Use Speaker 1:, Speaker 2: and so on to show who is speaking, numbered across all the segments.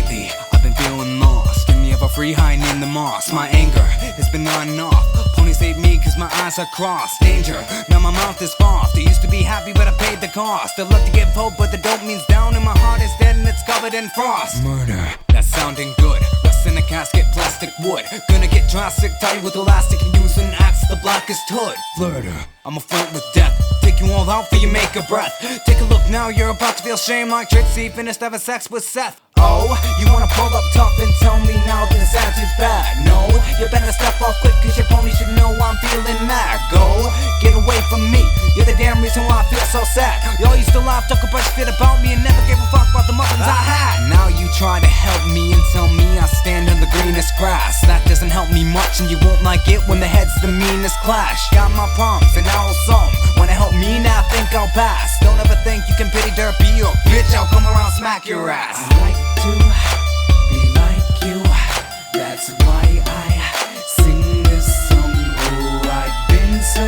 Speaker 1: Lately, I've been feeling lost. Give me up a free high named the Moss. My anger has been on off. Ponies hate me cause my eyes are crossed. Danger, now my mouth is soft. I used to be happy but I paid the cost. I love to get hope but the dope means down. And my heart is dead and it's covered in frost. Murder, that's sounding good. Rust in a casket, plastic wood. Gonna get drastic, tight with elastic. And use an axe, the blackest hood. Flirter, I'm a flirt with death. Take you all out for you make a breath. Take a look now, you're about to feel shame like Trixie finished having sex with Seth. Oh, you wanna pull up tough and tell me now that this attitude's bad? No, you better step off quick cause your pony should know I'm feeling mad. Go, get away from me, you're the damn reason why I feel so sad. Y'all used to laugh, talk a bunch of shit about me and never gave a fuck about the muffins I had. Now you try to help me and tell me I stand on the greenest grass. That doesn't help me much and you won't like it when the heads the meanest clash. Got my palms and now some wanna help me now think I'll pass. Don't ever think you can pity dirt be your bitch, I'll come around smack your ass. I like to be like you, that's why I sing this song. Oh, I've been so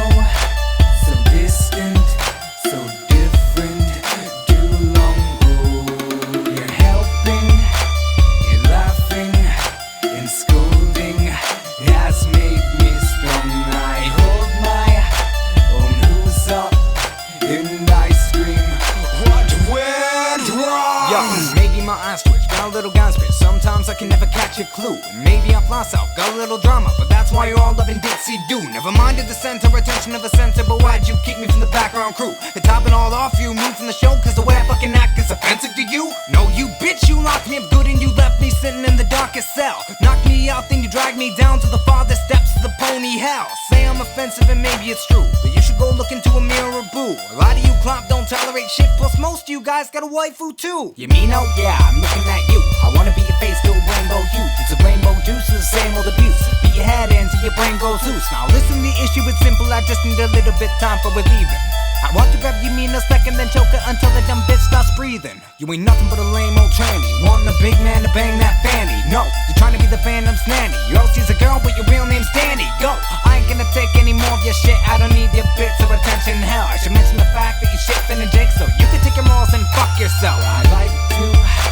Speaker 1: distant, so different, too long. Oh, you're helping, you're laughing, and scolding has made me strong. I hold my own who's up, and I scream, what went wrong? Yo, maybe my eyes twitch, got a little gun spit. Sometimes I can never catch a clue. Maybe I fly south, got a little drama, but that's why you're all loving Dixie Doo. Never minded the center, attention of a center, but why'd you kick me from the background crew? And topping all off, you moved from the show, cause the way I fucking act is offensive to you? No, you bitch, you locked me up good and you left me sitting in the darkest cell. Knocked me out, then you dragged me down to the farthest steps of the pony hell. Say I'm offensive and maybe it's true, but you should go look into a mirror, boo. A lot of you clop don't tolerate shit, plus most of you guys got a waifu too. You mean, oh yeah, I'm looking at you. I wanna be your face, still rainbow hues. It's a rainbow juice, it's the same old abuse. Beat your head in till your brain goes loose. Now listen, the issue is simple, I just need a little bit time for relieving. I want to grab you mean a second, then choke her until the dumb bitch stops breathing. You ain't nothing but a lame old tranny, wanting a big man to bang that fanny. No, you're trying to be the Phantom's nanny. Your OC's a girl, but your real name's Danny. Go, I ain't gonna take any more of your shit. I don't need your bits of attention. Hell, I should mention the fact that you shit and Jake, so you can take your morals and fuck yourself. I like to